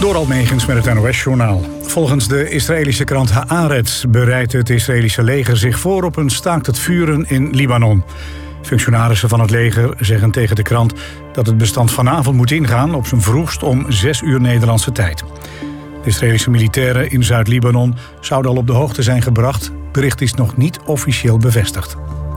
Door Almegens met het NOS-journaal. Volgens de Israëlische krant Haaretz bereidt het Israëlische leger zich voor op een staakt het vuren in Libanon. Functionarissen van het leger zeggen tegen de krant dat het bestand vanavond moet ingaan, op zijn vroegst om 6 uur Nederlandse tijd. De Israëlische militairen in Zuid-Libanon zouden al op de hoogte zijn gebracht. Het bericht is nog niet officieel bevestigd.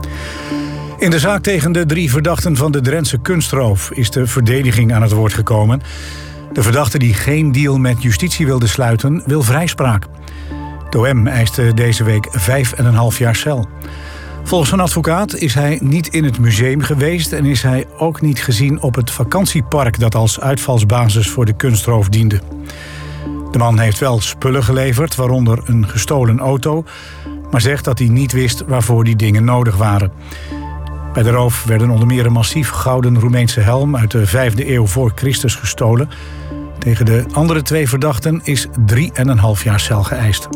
In de zaak tegen de 3 verdachten van de Drentse kunstroof is de verdediging aan het woord gekomen. De verdachte die geen deal met justitie wilde sluiten, wil vrijspraak. De OM eiste deze week 5,5 jaar cel. Volgens een advocaat is hij niet in het museum geweest en is hij ook niet gezien op het vakantiepark dat als uitvalsbasis voor de kunstroof diende. De man heeft wel spullen geleverd, waaronder een gestolen auto, maar zegt dat hij niet wist waarvoor die dingen nodig waren. Bij de roof werden onder meer een massief gouden Roemeense helm uit de 5e eeuw voor Christus gestolen. Tegen de andere 2 verdachten is 3,5 jaar cel geëist.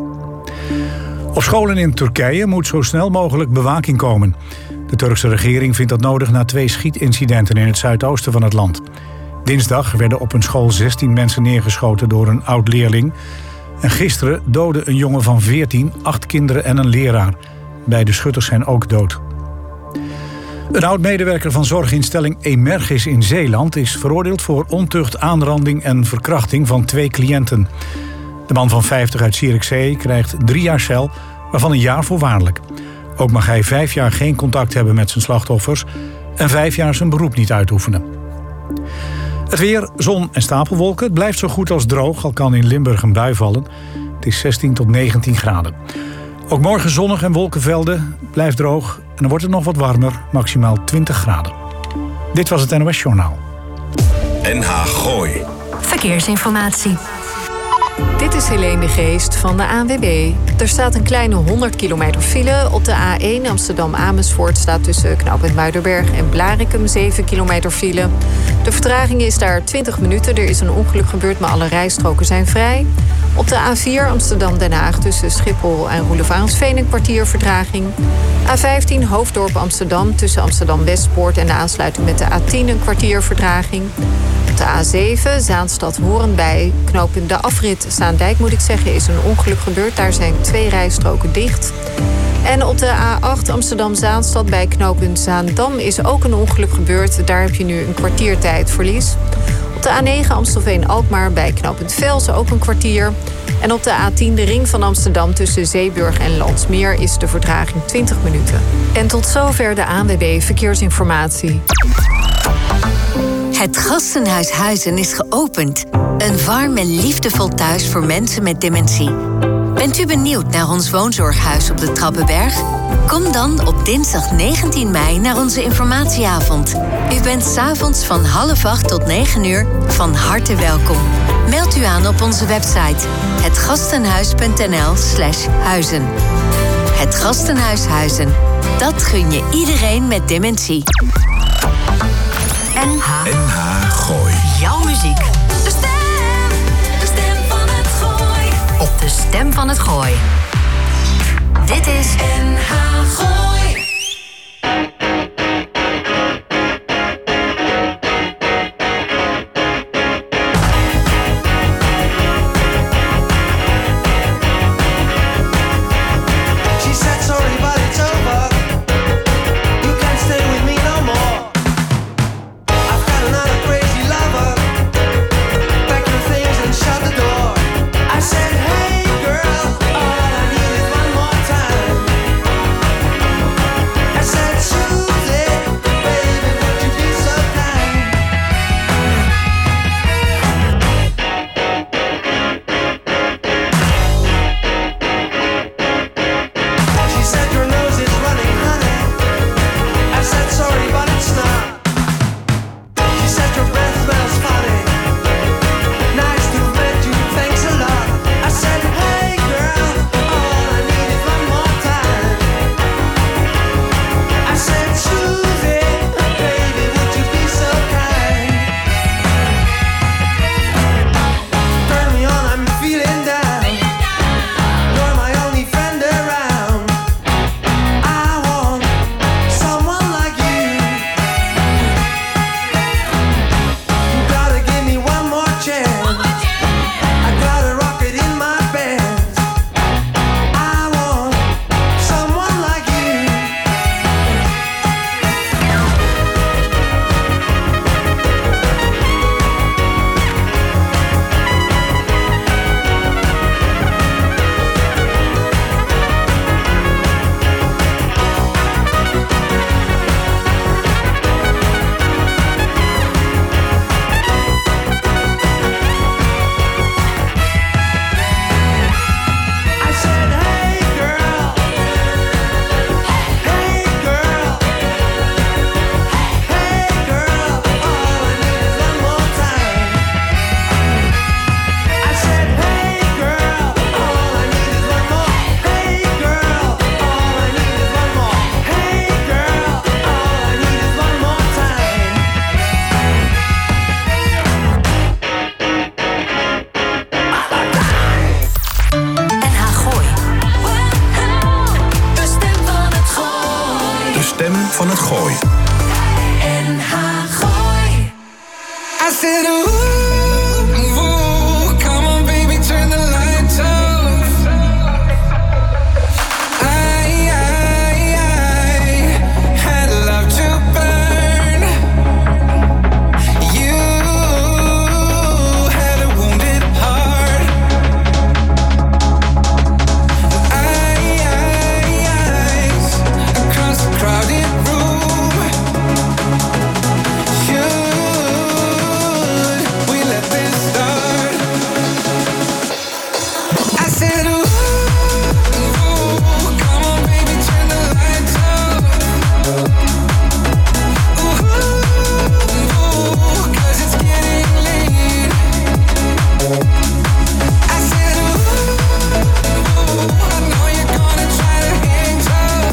Op scholen in Turkije moet zo snel mogelijk bewaking komen. De Turkse regering vindt dat nodig na 2 schietincidenten in het zuidoosten van het land. Dinsdag werden op een school 16 mensen neergeschoten door een oud-leerling. En gisteren doodde een jongen van 14, 8 kinderen en een leraar. Beide schutters zijn ook dood. Een oud-medewerker van zorginstelling Emergis in Zeeland is veroordeeld voor ontucht, aanranding en verkrachting van 2 cliënten. De man van 50 uit Zierikzee krijgt 3 jaar cel, waarvan 1 jaar voorwaardelijk. Ook mag hij 5 jaar geen contact hebben met zijn slachtoffers en 5 jaar zijn beroep niet uitoefenen. Het weer, zon en stapelwolken. Het blijft zo goed als droog, al kan in Limburg een bui vallen. Het is 16 tot 19 graden. Ook morgen zonnig en wolkenvelden, blijft droog en dan wordt het nog wat warmer, maximaal 20 graden. Dit was het NOS Journaal. NH Gooi. Verkeersinformatie. Dit is Helene de Geest van de ANWB. Er staat een kleine 100 kilometer file. Op de A1 Amsterdam-Amersfoort staat tussen knooppunt Muiderberg en Blaricum 7 kilometer file. De vertraging is daar 20 minuten. Er is een ongeluk gebeurd, maar alle rijstroken zijn vrij. Op de A4 Amsterdam-Den Haag tussen Schiphol en Roelevarensveen een kwartier vertraging. A15 Hoofddorp Amsterdam tussen Amsterdam-Westpoort en de aansluiting met de A10 een kwartier vertraging. Op de A7 Zaanstad-Horen bij knooppunt de afrit Zaandijk moet ik zeggen is een ongeluk gebeurd. Daar zijn 2 rijstroken dicht. En op de A8 Amsterdam-Zaanstad bij knooppunt Zaandam is ook een ongeluk gebeurd. Daar heb je nu een kwartier tijdverlies. Op de A9 Amstelveen-Alkmaar bij knooppunt Velsen ook een kwartier. En op de A10 de ring van Amsterdam tussen Zeeburg en Landsmeer is de vertraging 20 minuten. En tot zover de ANWB Verkeersinformatie. Het Gastenhuis Huizen is geopend. Een warm en liefdevol thuis voor mensen met dementie. Bent u benieuwd naar ons woonzorghuis op de Trappenberg? Kom dan op dinsdag 19 mei naar onze informatieavond. U bent 's avonds van 7:30 tot 9 uur van harte welkom. Meld u aan op onze website hetgastenhuis.nl/huizen. Het Gastenhuis Huizen. Dat gun je iedereen met dementie. NH Gooi. Jouw muziek. De stem van het Gooi. Op de stem van het Gooi. Dit is NH Gooi. I said, hey girl, all I need is one more time. Gooi. NH Gooi. I said, ooh, come on baby, turn the lights off. I had love to burn. You had a wounded heart. Eyes across the crowded room. Should we let this start? I said, ooh, come on baby, turn the lights off. Ooh, 'cause it's getting late. I said, ooh, I know you're gonna try to hang tough.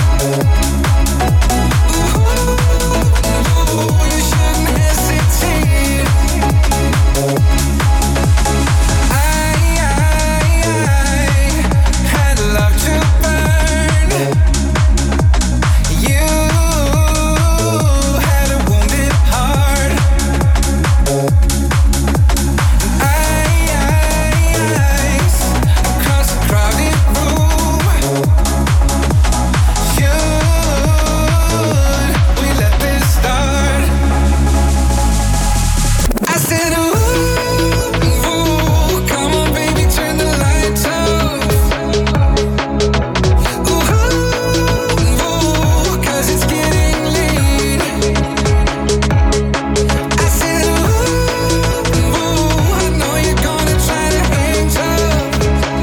Ooh, you shouldn't hesitate. I had love to burn. You had a wounded heart. Eyes across the crowded room. Should we let this start? I said, ooh, come on baby, turn the lights off. Ooh, 'cause it's getting late. I said, ooh, I know you're gonna try to hang tough.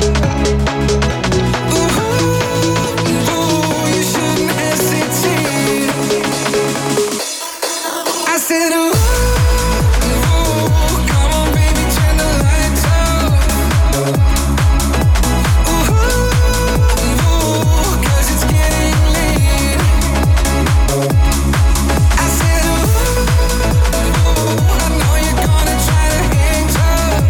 Ooh, you shouldn't hesitate. I said, ooh, come on baby, turn the lights off. Ooh, 'cause it's getting late. I said, ooh, I know you're gonna try to hang tough.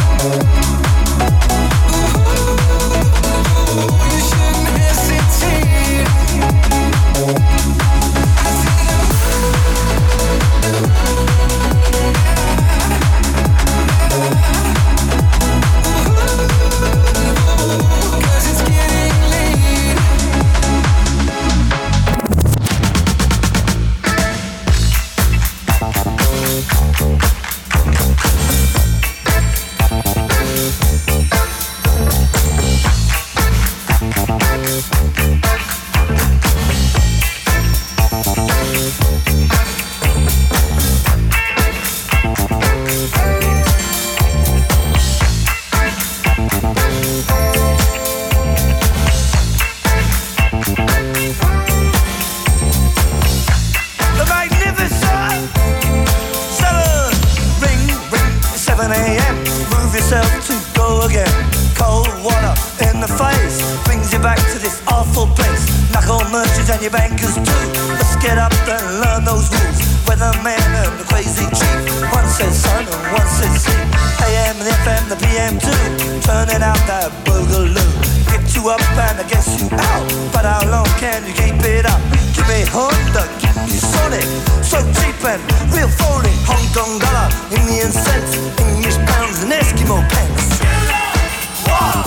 Ooh, you shouldn't hesitate. I said, ooh, 'cause it's getting late. The magnificent seven. Ring, ring, 7 a.m. Move yourself to go again. Cold water in the face brings you back to this awful place. Knuckle merchants and your bankers too. Let's get up and learn those rules. Weatherman and the crazy chief. One says sun and one says sea. AM and FM, the PM too. Turning out that boogaloo. Get you up and I guess you out. But how long can you keep it up? Give me Honda, give me Sonic. So cheap and real phony. Hong Kong dollar, Indian cents, English pounds and Eskimo pence. Wow.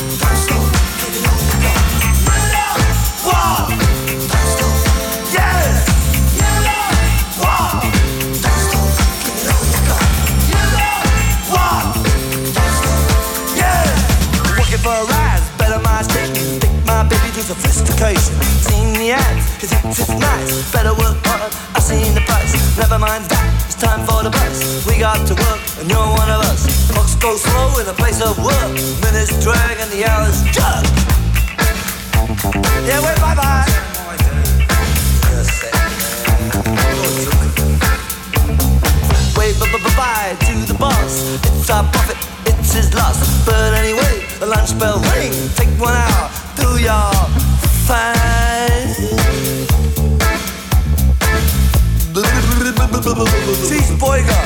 Wow. Yes. Wow. Wow. Yeah. Working for a rise, better my station. Take my baby to sophistication. Seen the ads, he thinks it's nice. Better work hard, I've seen the price. Never mind that, it's time for the bus. We got to work, and you're one of us. Clocks go slow in a place of work. Minutes drag and the hours jug. Yeah, wait, bye-bye. Wave bye-bye to the boss. It's our profit, it's his loss. But anyway, the lunch bell ring. Take 1 hour, do your fine. Cheese Boyga.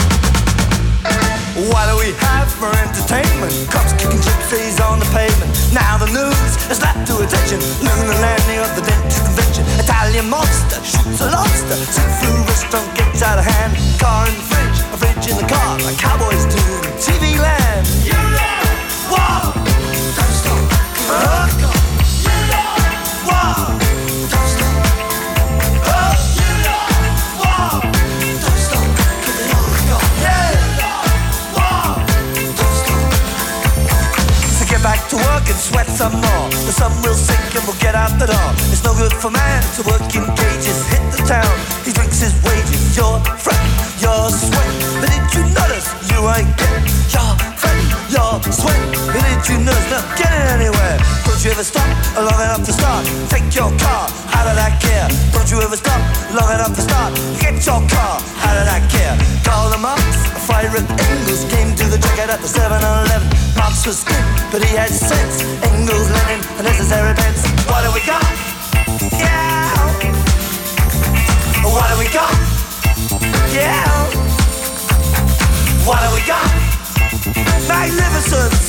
What do we have for entertainment? Cops kicking gypsies on the pavement. Now the news has slapped to attention. Lunar landing of the dentist convention. Italian monster shoots a lobster. Seafood restaurant gets out of hand. Car in the fridge, a fridge in the car. Like cowboys do in TV land. You know what? Don't stop. You know what? Don't stop. You know what? Don't stop. Give it all you got. Yeah. You know what? Don't stop. So get back to work and sweat some more. The sun will sink and we'll get out the door. It's no good for man to work in cages. Hit the town, he drinks his wages. You're fretting, you're sweating. But did you notice you ain't getting? You're fretting, you're sweating. But did you notice not getting anywhere? Don't you ever stop long enough to start? Take your car out of that gear. Don't you ever stop long enough to start? Get your car out of that gear. Call the Marx, a fire at Engels. Came to the checkout at the 7-Eleven. Marx was good, but he had sense. Engels, Lenin, a necessary pence. What do we got? Yeah. What do we got? Yeah. What do we got? Magnificence.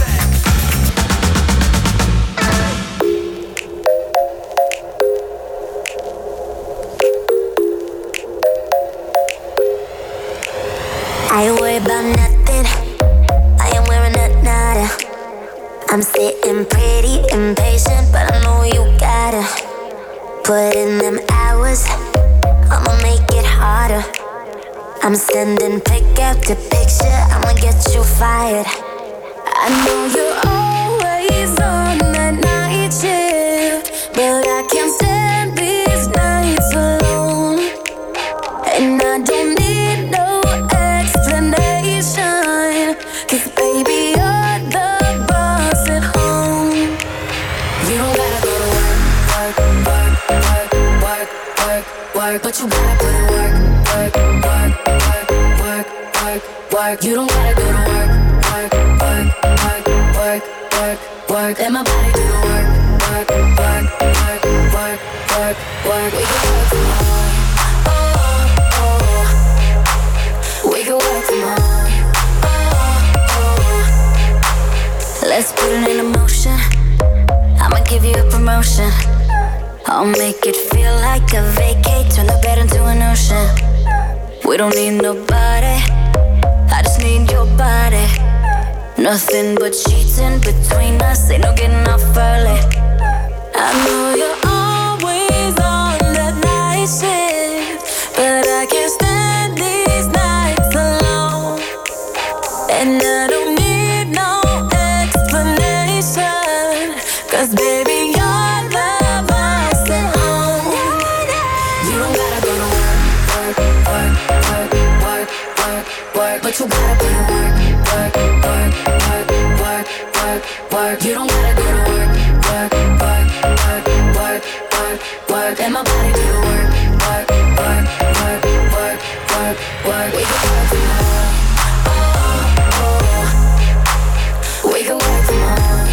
I ain't worried about nothing. I am wearing a nada. I'm sitting pretty impatient, but I know you gotta put in them hours. I'ma make it harder. I'm sending pick after picture. I'ma get you fired. I know you're always on that night shift, but I can't stand these nights alone. And I don't need no explanation, 'cause baby you're the boss at home. You don't gotta go to work, work, work, work, work, work, work, but you gotta put in work, work, work, work, work, work, work. You don't gotta go to work, work, work, work, work, work, work. Let my body do the work, work, work, work, work, work, work. We can work from home. Oh, oh. We can work from home. Oh, oh. Let's put it in motion. I'ma give you a promotion. I'll make it feel like a vacate. Turn the bed into an ocean. We don't need nobody. I just need your body. Nothing but sheets in between us. Ain't no getting off early. I know you're always on that night shift, but I can't stand these nights alone. And I don't need no explanation, 'cause baby you're the boss at home. You don't gotta go to work, work, work, work, work, work, work, but you gotta put in work, work, work, work, work, work, work. You don't gotta go to work, work, work, work, work, work, work. Let my body do the work, work, work, work, work, work, work. We can work from home. Oh, oh. We can work from home.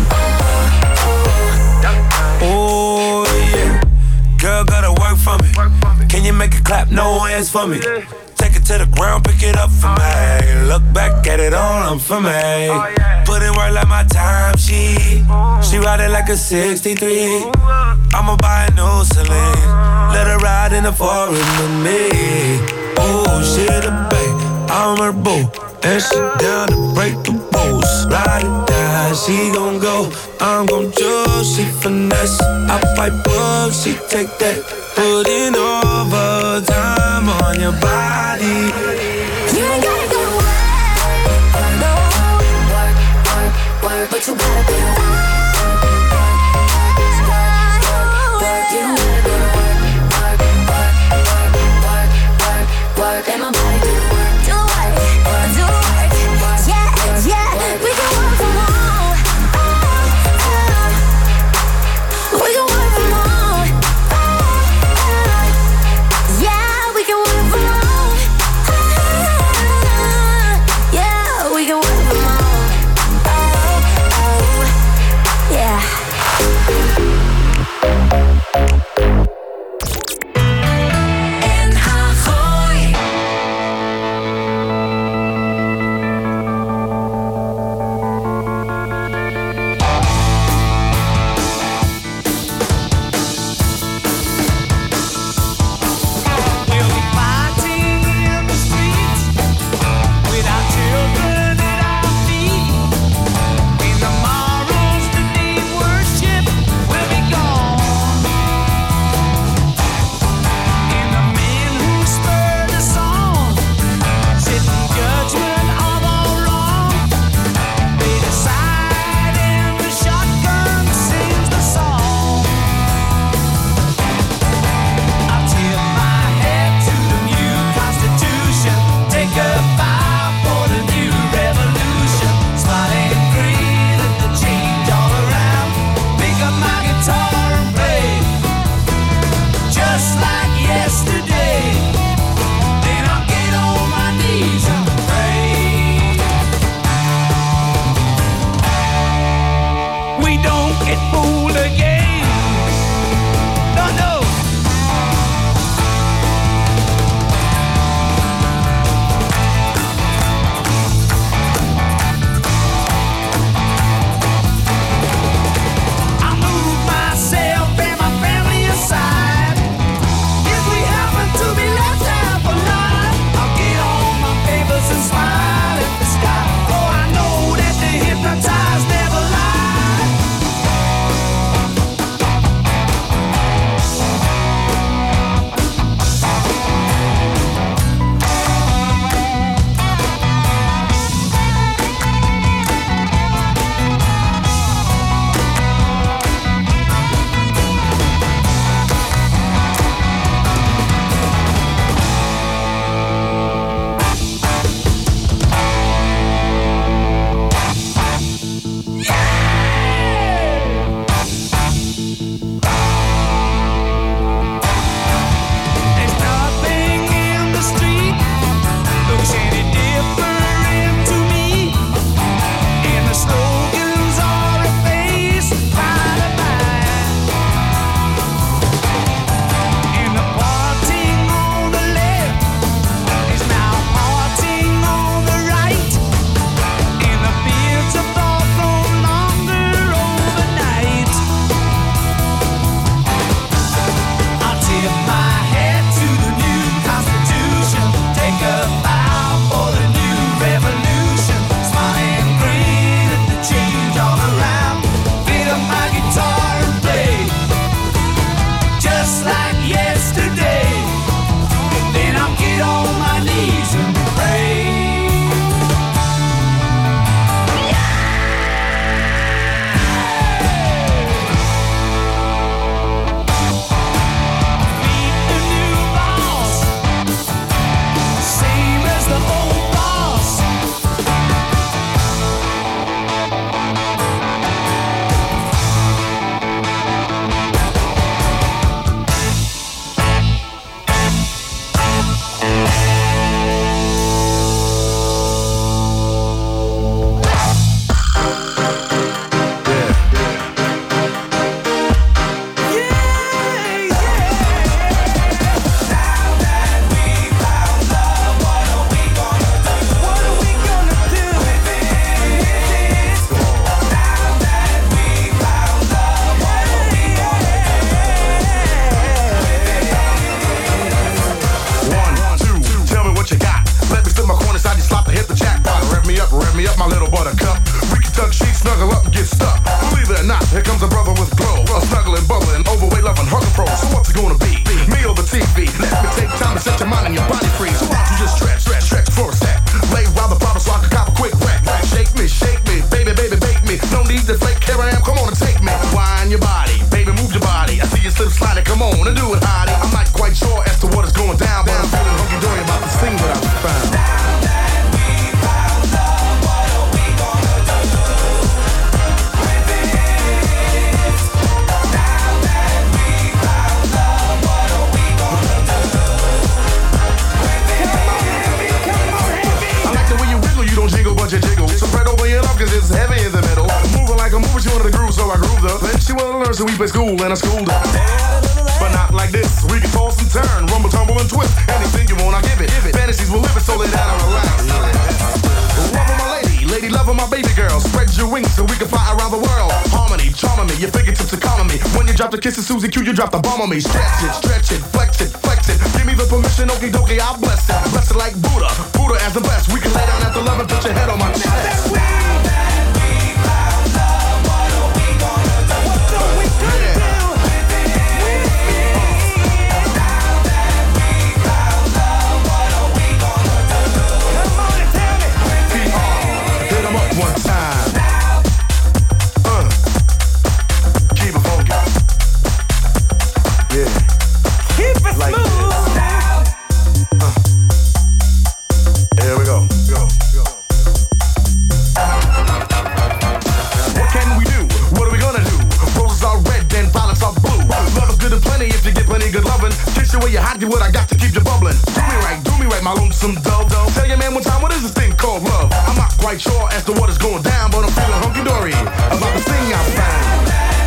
Oh, oh. Oh yeah, girl gotta work for me. Can you make it clap? No hands for me. Take it to the ground, pick it up for me. Look back at it all, I'm for me. Put in work like my time, she ride it like a 63. I'ma buy a new Celine. Let her ride in the foreign with me. Oh, she the babe, I'm her boo. And she down to break the rules. Ride or die, she gon' go. I'm gon' choose, she finesse. I fight up, she take that. Put in overtime on your body. You ain't gotta go to work, no. Work, work, work, but you gotta be work, work, work, work. You don't gotta go to work, work, work, work, work, work, work. Let my body do the work, do the work, do the work. Yeah, yeah, we can work from home. We can work from home. Yeah, we can work from home. so we play school and I schooled her. But not like this. We can toss and turn, rumble, tumble, and twist. Anything you want, I give it. Fantasies will live it, so lay down and relax. Love of my lady, love of my baby girl. Spread your wings so we can fly around the world. Harmony, charming me, your fingertips are calming me. When you drop the kiss of Susie Q, you drop the bomb on me. Stretch it, flex it. Give me the permission, okie dokie, I'll bless it. Bless it like Buddha as the best. We can lay down after love and put your head on my chest. What I got to keep you bubbling. Do me right, my lonesome dove. Tell your man one time, what is this thing called love? I'm not quite sure as to what is going down, but I'm feeling hunky-dory about the thing I found.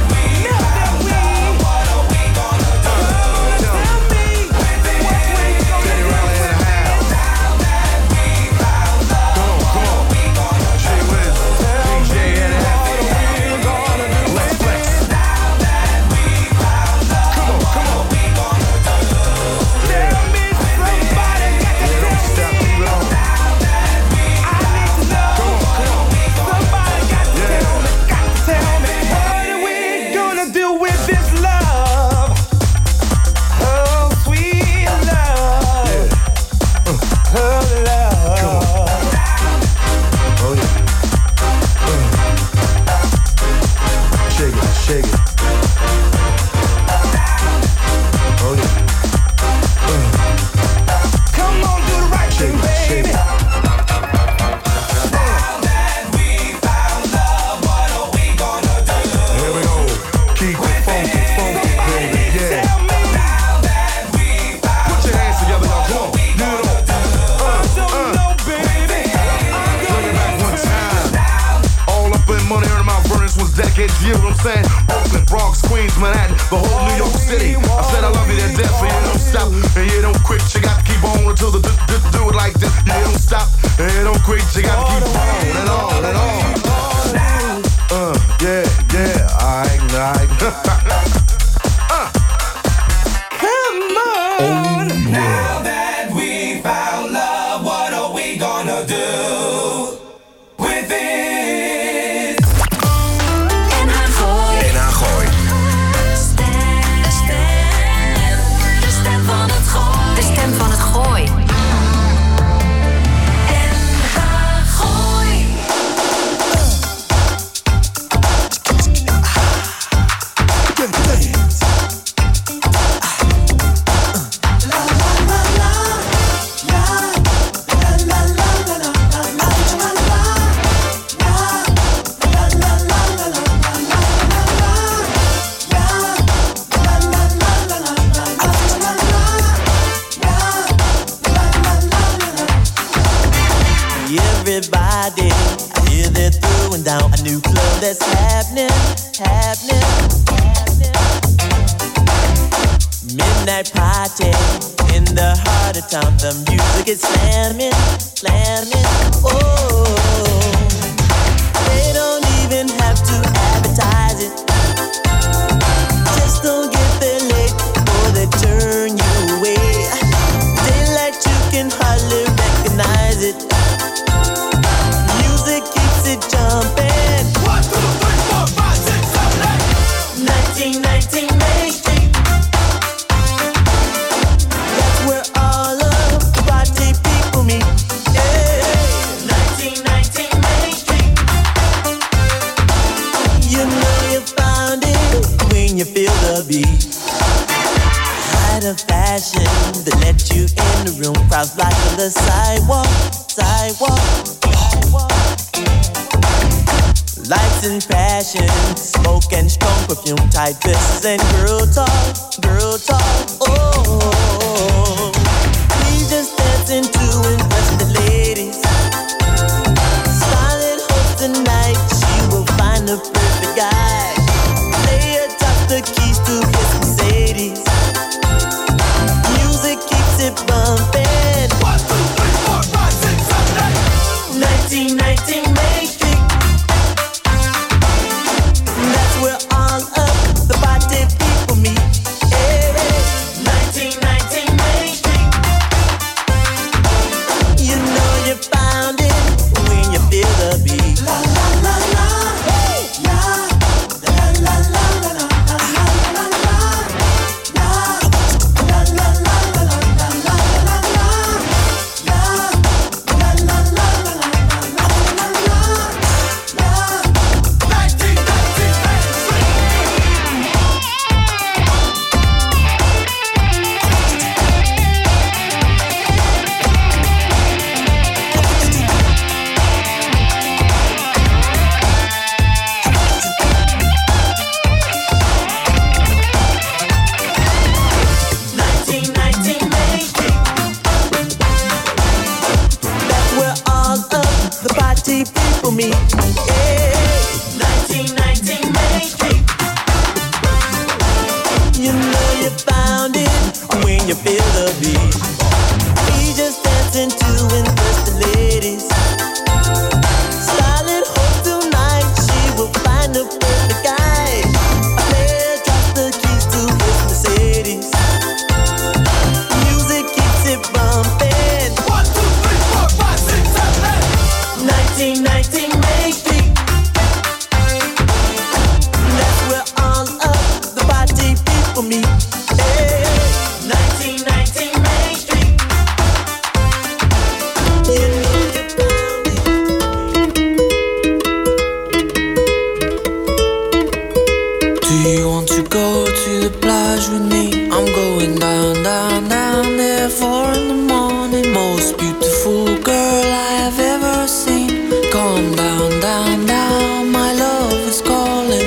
Tight dresses and girl talk, oh. We just dancing to impress the ladies. Starlet host tonight, she will find the perfect guy. Play a tough can feel the beat. He's just dancing to impress the ladies. Styling hope tonight, she will find the perfect guy. Player drops the keys to his Mercedes. Music keeps it bumping. 1, 2, 3, 4, 5, 6, 7, 8. 1919 Main Street. That's where all of the party people meet. Hey, 1919 Main Street. You know you found it. Do you want to go to the plage with me? I'm going down, down, down there 4 in the morning. Most beautiful girl I have ever seen. Come down, down, down, my love is calling.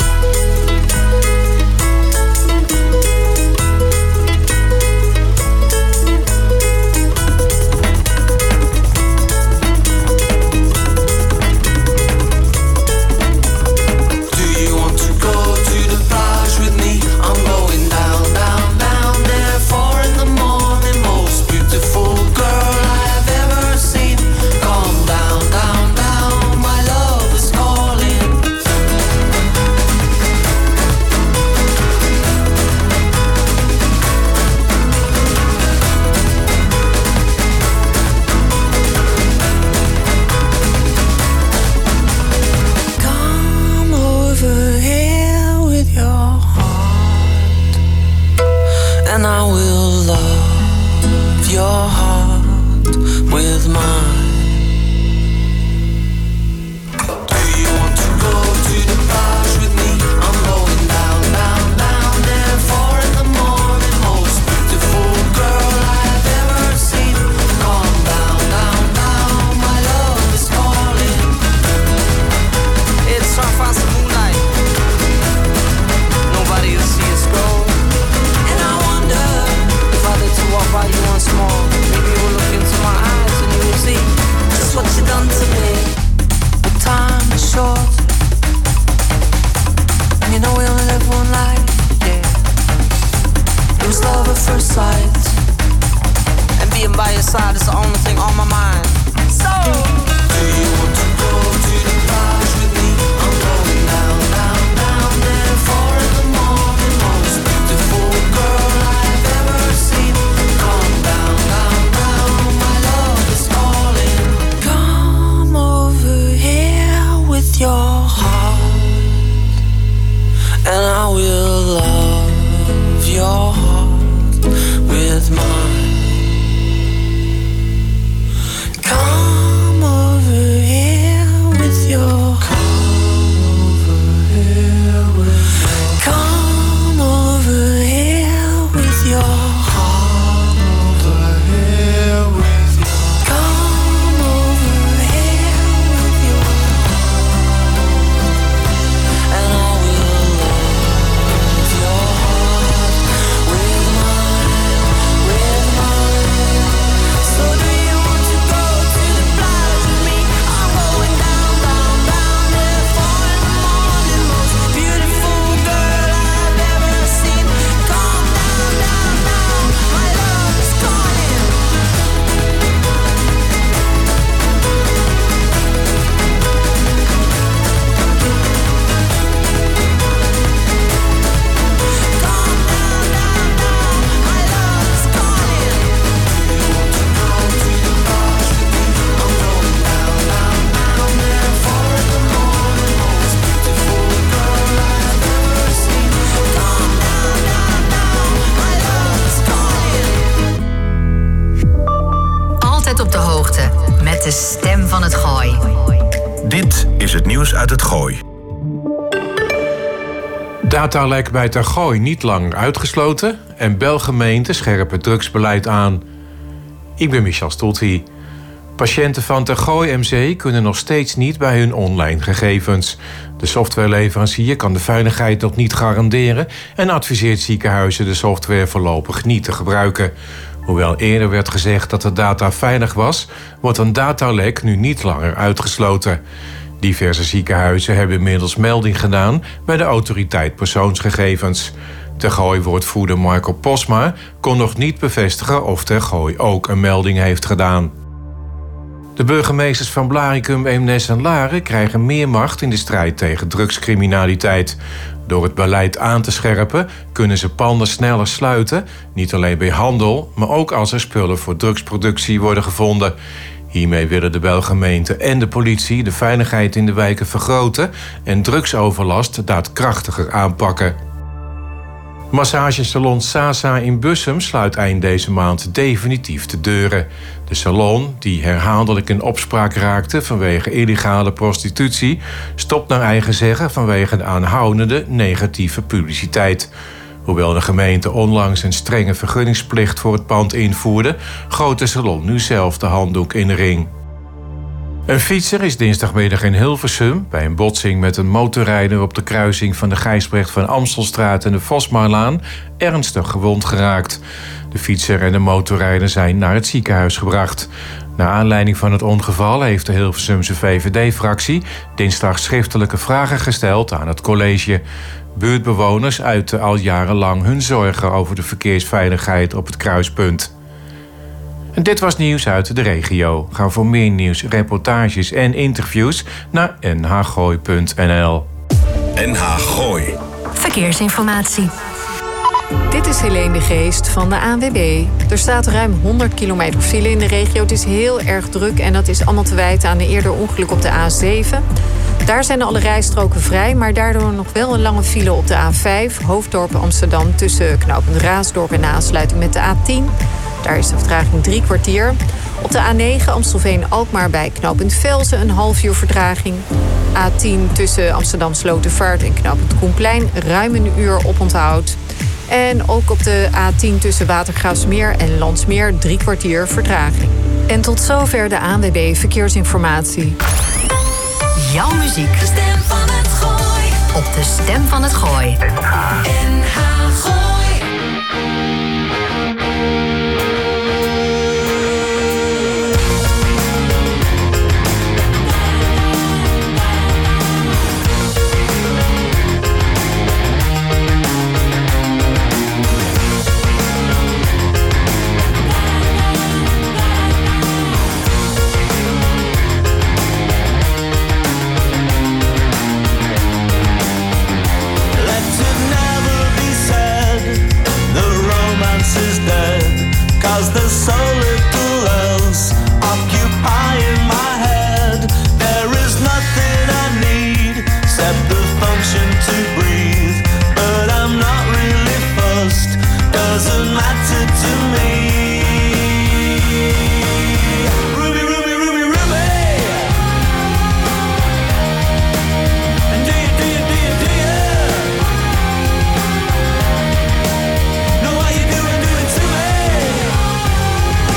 Do you want to go to the plage with me? I'm going down, down, down there 4 in the morning. Most beautiful girl I have ever seen. Come down, down, down, my love is calling. Come over here with your heart, and I will love your heart with mine. Do you want to go to the plage with me? I'm going down, down, down there 4 in the morning. Most beautiful girl I have ever seen. Come down, down, down, my love is calling. It's our fancy moonlight. Nobody will see us go. And I wonder If I did to walk by you once more, maybe you will look into my eyes and you will see just what you done to me. The time is short, and you know we only live one life. Yeah, it was love at first sight. and being by your side is the only thing on my mind. So, Do you want to go to the plage with me? I'm going down, down, down there 4 in the morning. Most beautiful girl I have ever seen. Come down, down, down, my love is calling. Come over here with your heart, and I will love your heart with mine. Come over here with your Come over here with your heart. Come over here with your and I will love your heart with mine. So do you want to go to the plage with me? I'm going down, down, down there 4 in the morning. Most beautiful girl I've ever seen. Come down, down, down, my love is calling. Altijd op de hoogte met de stem van het Gooi. Dit is het nieuws uit het Gooi. Datalek bij Ter Gooi niet lang uitgesloten en Belgemeente scherpen drugsbeleid aan. Ik ben Michel Stolthy. Patiënten van Ter Gooi MC kunnen nog steeds niet bij hun online gegevens. De softwareleverancier kan de veiligheid nog niet garanderen en adviseert ziekenhuizen de software voorlopig niet te gebruiken. Hoewel eerder werd gezegd dat de data veilig was, wordt een datalek nu niet langer uitgesloten. Diverse ziekenhuizen hebben inmiddels melding gedaan bij de autoriteit persoonsgegevens. Ter Gooi-woordvoerder Marco Posma kon nog niet bevestigen of Ter Gooi ook een melding heeft gedaan. De burgemeesters van Blaricum, Eemnes en Laren krijgen meer macht in de strijd tegen drugscriminaliteit. Door het beleid aan te scherpen kunnen ze panden sneller sluiten, niet alleen bij handel, maar ook als er spullen voor drugsproductie worden gevonden. Hiermee willen de Belgemeente en de politie de veiligheid in de wijken vergroten en drugsoverlast daadkrachtiger aanpakken. Massagesalon Sasa in Bussum sluit eind deze maand definitief de deuren. De salon, die herhaaldelijk in opspraak raakte vanwege illegale prostitutie, stopt naar eigen zeggen vanwege de aanhoudende negatieve publiciteit. Hoewel de gemeente onlangs een strenge vergunningsplicht voor het pand invoerde, gooit de salon nu zelf de handdoek in de ring. Een fietser is dinsdagmiddag in Hilversum bij een botsing met een motorrijder op de kruising van de Gijsbrecht van Amstelstraat en de Vosmaarlaan ernstig gewond geraakt. De fietser en de motorrijder zijn naar het ziekenhuis gebracht. Naar aanleiding van het ongeval heeft de Hilversumse VVD-fractie dinsdag schriftelijke vragen gesteld aan het college. Buurtbewoners uiten al jarenlang hun zorgen over de verkeersveiligheid op het kruispunt. En dit was nieuws uit de regio. Ga voor meer nieuws, reportages en interviews naar nhgooi.nl. NH Gooi. Verkeersinformatie. Dit is Helene de Geest van de ANWB. Er staat ruim 100 kilometer file in de regio. Het is heel erg druk en dat is allemaal te wijten aan een eerder ongeluk op de A7. Daar zijn alle rijstroken vrij, maar daardoor nog wel een lange file op de A5. Hoofddorp Amsterdam tussen knooppunt Raasdorp en de aansluiting met de A10. Daar is de vertraging 3 kwartier. Op de A9 Amstelveen-Alkmaar bij knooppunt Velzen een half uur vertraging. A10 tussen Amsterdam Slotervaart en knooppunt Koenplein ruim een uur oponthoud. En ook op de A10 tussen Watergraafsmeer en Landsmeer 3 kwartier vertraging. En tot zover de ANWB Verkeersinformatie. Jouw muziek. De stem van het Gooi. Op de Stem van het Gooi. NH Gooi. There's so little else occupying my head. There is nothing I need except the function to breathe. But I'm not really fussed, doesn't matter to me. Ruby, Ruby, Ruby, Ruby. And do you, do you, do you, do you know what you're doing to me?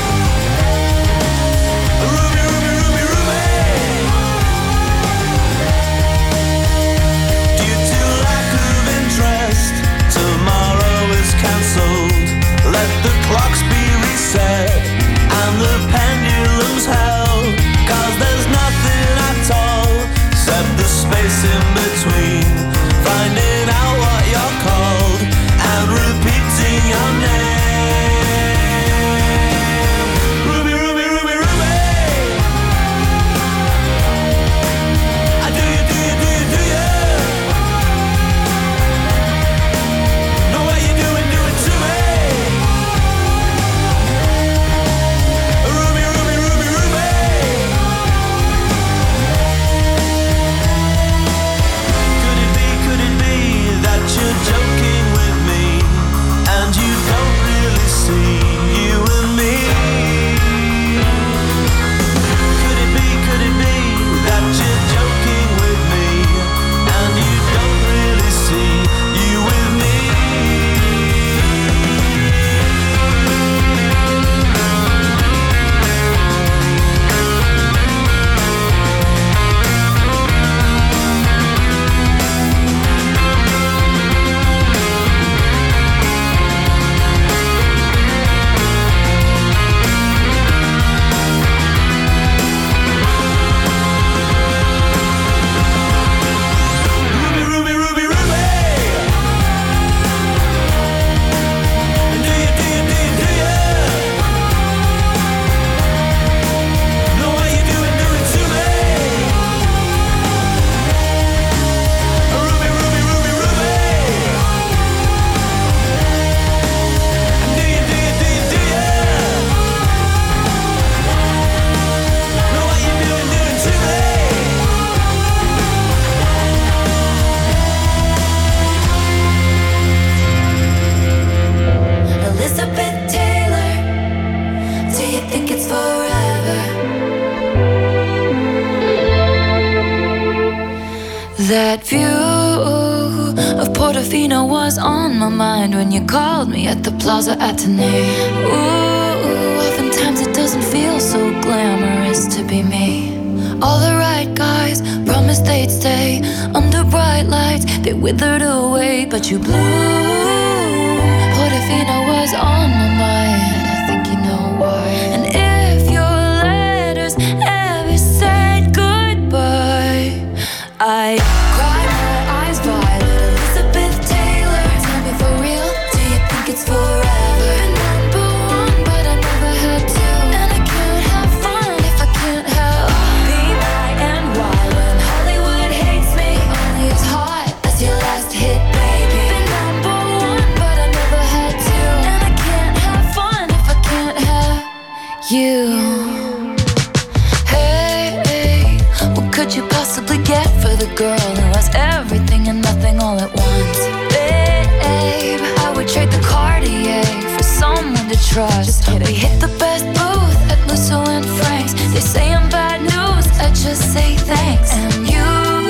That view of Portofino was on my mind when you called me at the Plaza Athénée. Ooh, oftentimes it doesn't feel so glamorous to be me. All the right guys promised they'd stay under bright lights. They withered away, but you blew. Portofino was on my mind. I think you know why. And if your letters ever said goodbye, I cry my eyes violet. Elizabeth Taylor, tell me for real, do you think it's forever? Been number one, but I never had to. And I can't have fun if I can't have Be My NY when Hollywood hates me. Only as hot as your last hit, baby. Been number one, but I never had to. And I can't have fun if I can't have you. Hey, what could you possibly get for the girl who has everything and nothing all at once? Babe, I would trade the Cartier for someone to trust. We hit the best booth at Lusso and Frank's. They say I'm bad news, I just say thanks. And you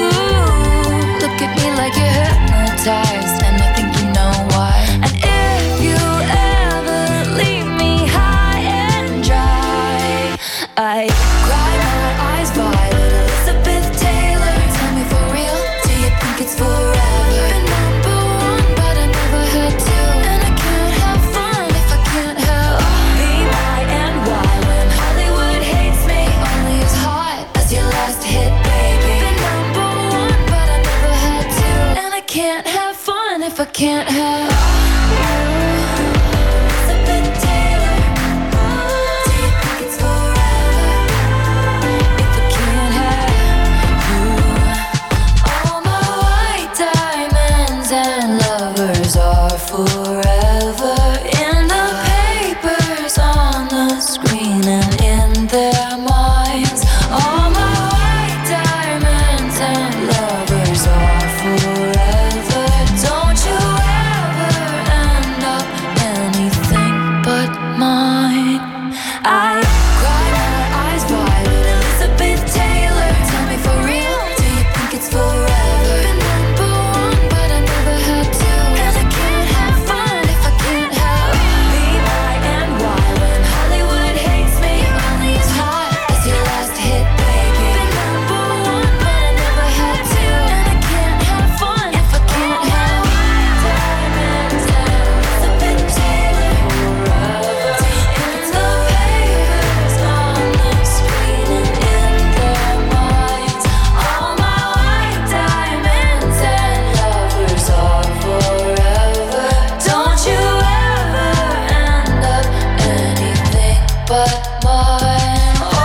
look at me like you're hypnotized, and I think you know why. And if you ever leave me high and dry, I cry my eyes violet. Elizabeth Taylor, tell me for real, do you think it's forever? Been number one, but I never had to. And I can't have fun if I can't have Be My NY when Hollywood hates me. Only as hot as your last hit, baby. Been number one, but I never had to. And I can't have fun if I can't have you. Elizabeth Taylor, do you think it's forever? If I can't have you. All my white diamonds and lovers are forever in the papers, on the screen, and in their minds. All my white diamonds and lovers are forever. Don't you ever end up anything but mine. I cry my eyes violet. Elizabeth Taylor, tell me for real, do you think it's forever? Been number one, but I never had to. And I can't have fun if I can't have Be My NY when Hollywood hates me. Only as hot as your last hit, baby. Been number one, but I never had to. And I can't have fun if I can't have diamonds and Elizabeth Taylor forever. In the papers, on the screen, and in their minds. All my white diamonds and lovers are forever. Don't you ever end up anything but mine. Oh.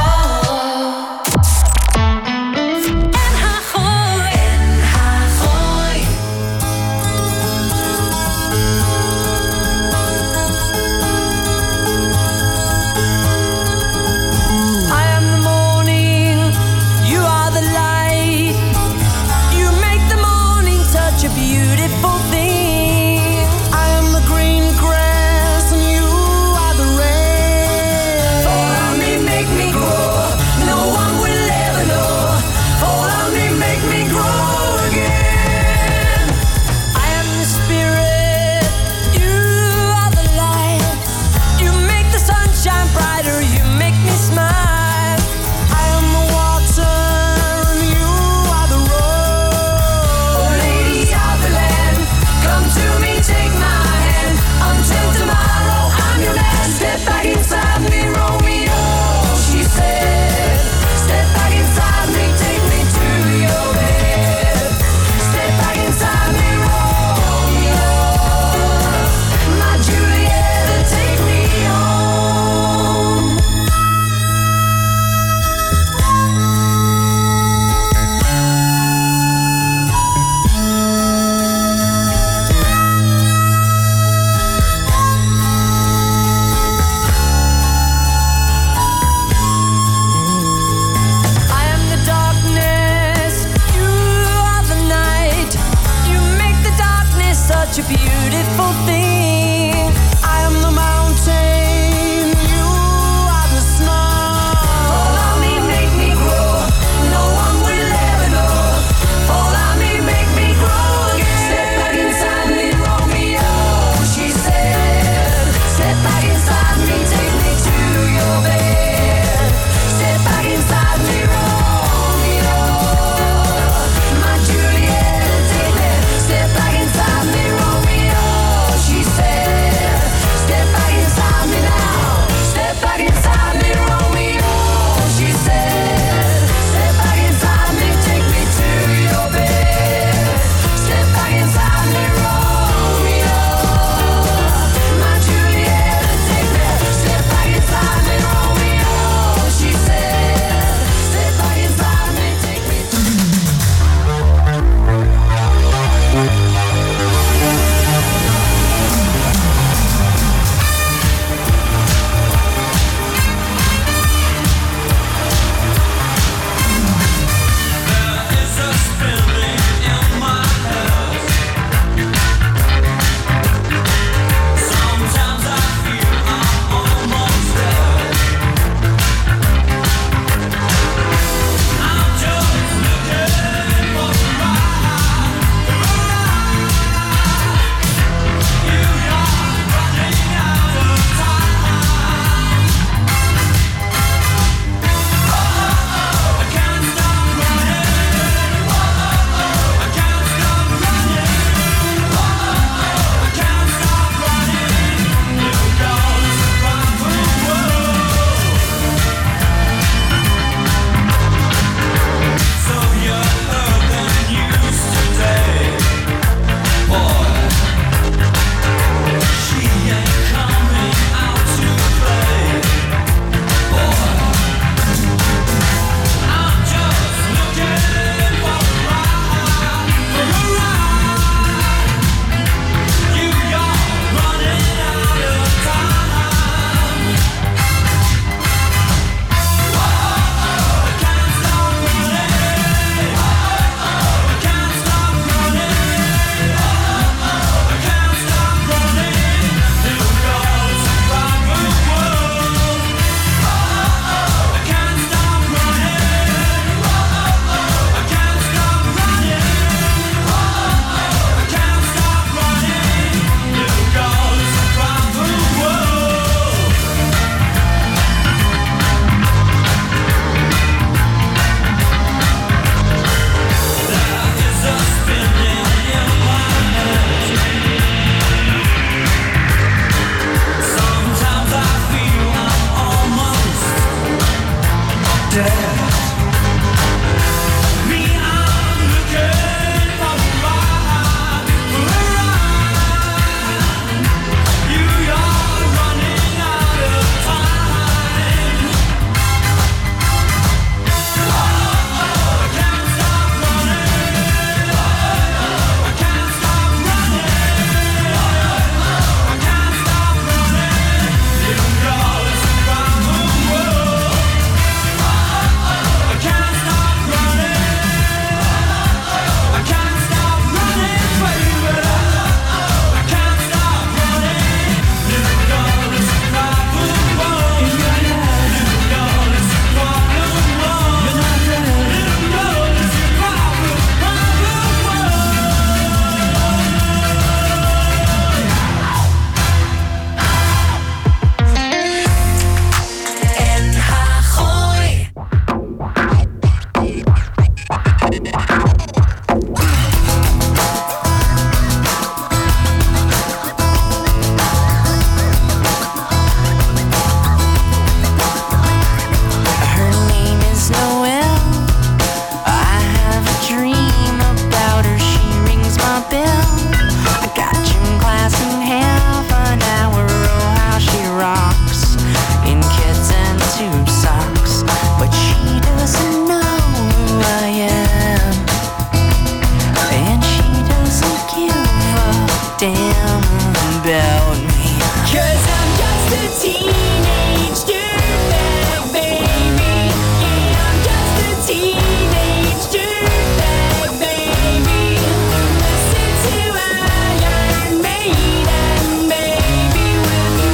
I am the morning, you are the light. You make the morning such a beautiful thing. I am the green grass and you are the rain. For said. Me, I'm looking for a ride, you're running out of time. I can't stop running. I can't stop running. I can't stop running. Little girl, it's around the world. I can't stop running. I can't stop running, baby. I can't stop running. Little girl, it's around the world. Little girl, it's around the world. Little girl, it's around the NH Gooi. Her name is Noelle. I have a dream about her. She rings my bell. I got gym class in half an hour. Oh, how she rocks in kids and tube socks. But she doesn't know who I am, and she doesn't give a damn about me. 'Cause I'm just a teenage dirtbag, baby. Yeah, I'm just a teenage dirtbag, baby. Listen to Iron Maiden, baby, with me.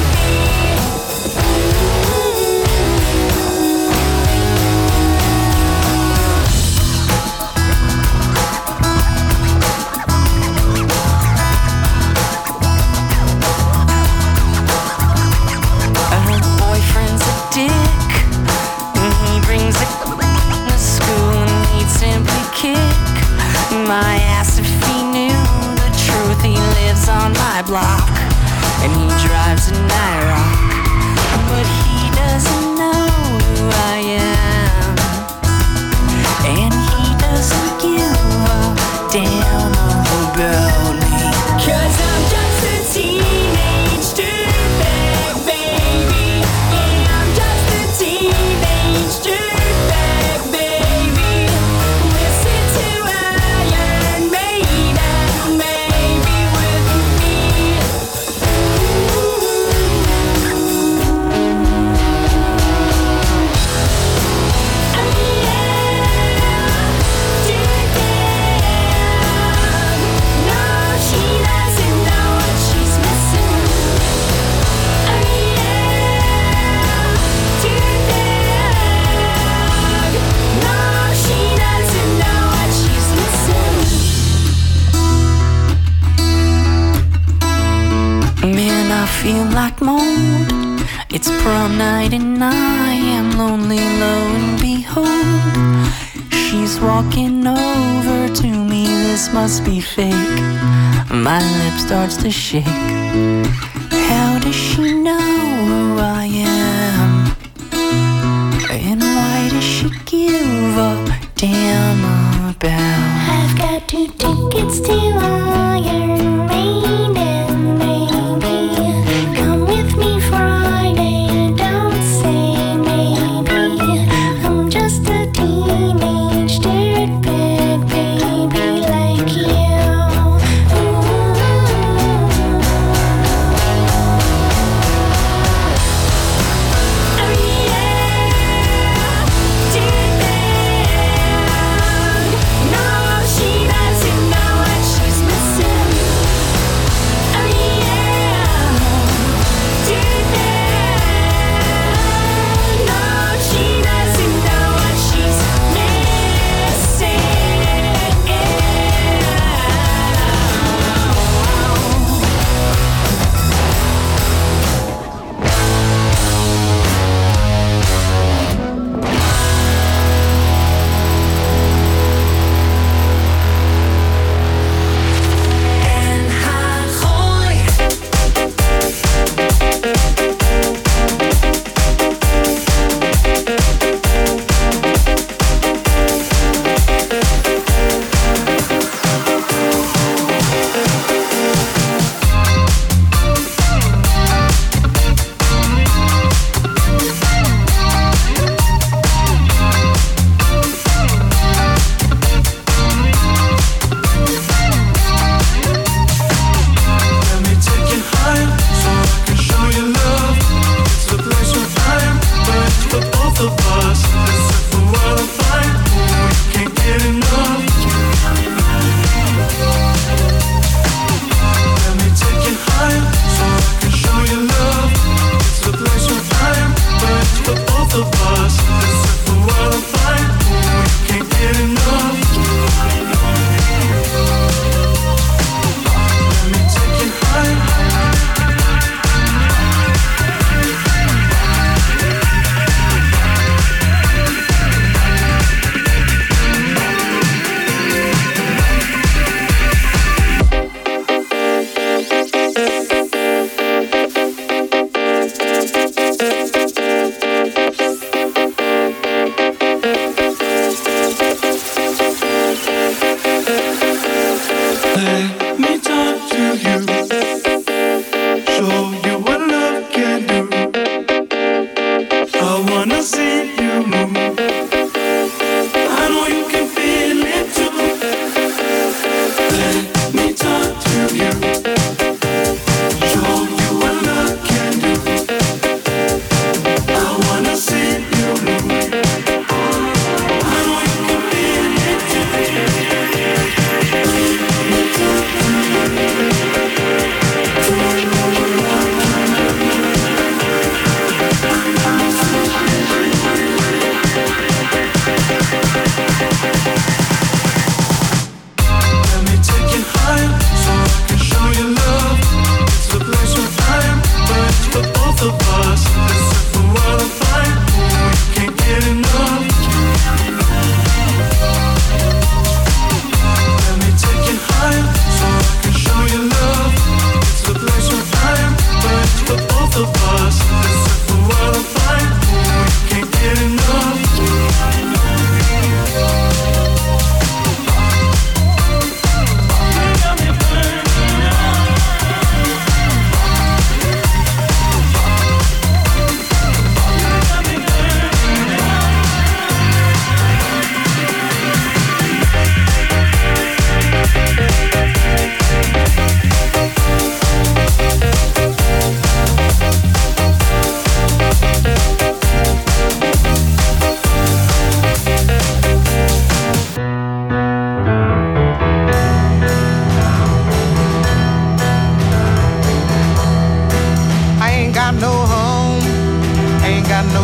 Her boyfriend's a dick. He brings a to school and he'd simply kick my ass if he knew the truth. He lives on my block and he drives an IROC, but he doesn't know who I am, and he doesn't give a damn about me. 'Cause I'm just a teenage dirtbag, baby. Yeah, I'm just a teenage dirtbag, baby. Listen to Iron Maiden, baby, with me. No, she doesn't know what she's missing. No, she doesn't know what she's missing. Man, I feel like mold. It's prom night and I am lonely, lo and behold. She's walking over to me, this must be fake. My lip starts to shake. How does she know who I am? And why does she give a damn about? I've got 2 tickets to Iron Maiden, baby. Come with me Friday, don't say maybe. I'm just a teenage dirtbag, baby, like you.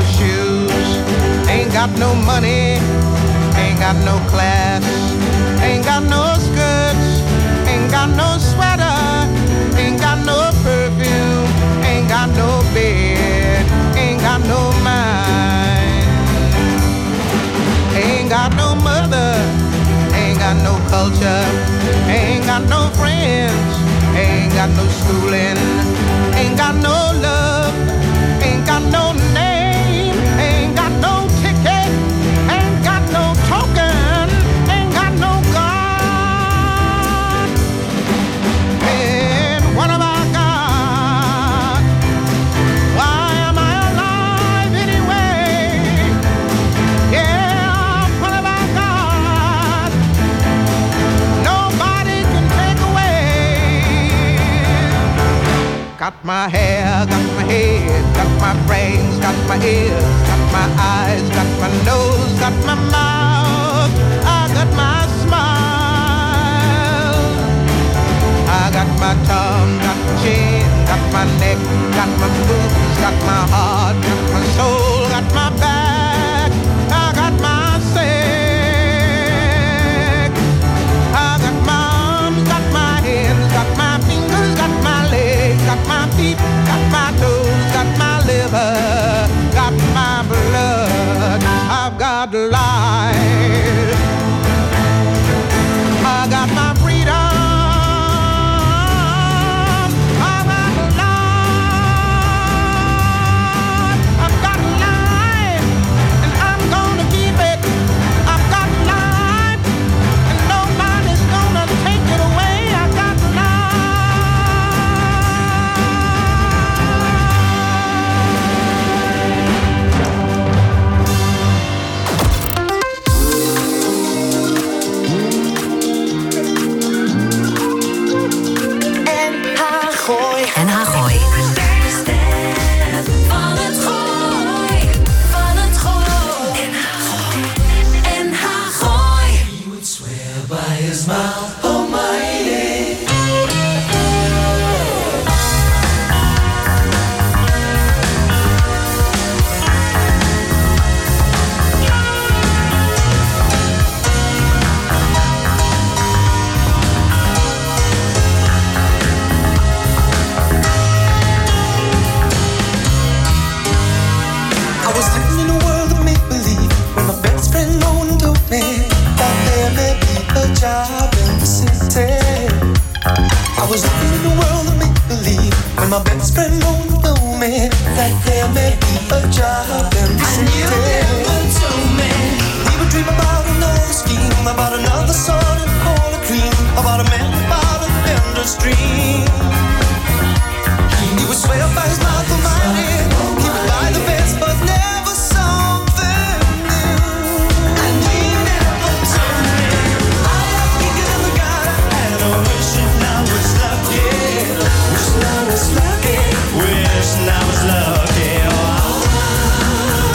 shoes. Ain't got no money, ain't got no class. Ain't got no skirts, ain't got no sweater. Ain't got no perfume, ain't got no bed. Ain't got no mind. Ain't got no mother, ain't got no culture. Ain't got no friends, ain't got no schooling. Ain't got no love, ain't got no name. Ain't got no ticket, ain't got no token. Ain't got no God. And what have I got? Why am I alive anyway? Yeah, what have I got? Nobody can take away. Got my hair, got my head, got my brains, got my ears, got my eyes, got my nose, got my mouth. I got my smile. I got my tongue, got my chin, got my neck, got my boobs, got my heart, got my soul, got my back. I got my sex. I got my arms, got my hands, got my fingers, got my legs, got my feet, got my toes, got my liver, got my blood. I've got life. I got my freedom. I've got life. I've got life, and I'm gonna keep it. I've got life, and nobody's gonna take it away. I got NH Gooi. Van het Gooi. Van het Gooi. NH Gooi. He would swear by his mouth almighty. I was living in a world of make-believe when my best friend Owen told me that there may be a job in the city. I was living in a world of make-believe when my best friend Owen told me that there may be a job in the city. And you never told me. We would dream about another scheme, about another sun and all a dream, about a man about a vendor's dream. He would swear by his mouth almighty. He would buy the best but never something new. And he never told me I like bigger than the guy and I wish I was lucky. Wish I was lucky. Wish I was lucky. Oh.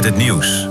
het nieuws.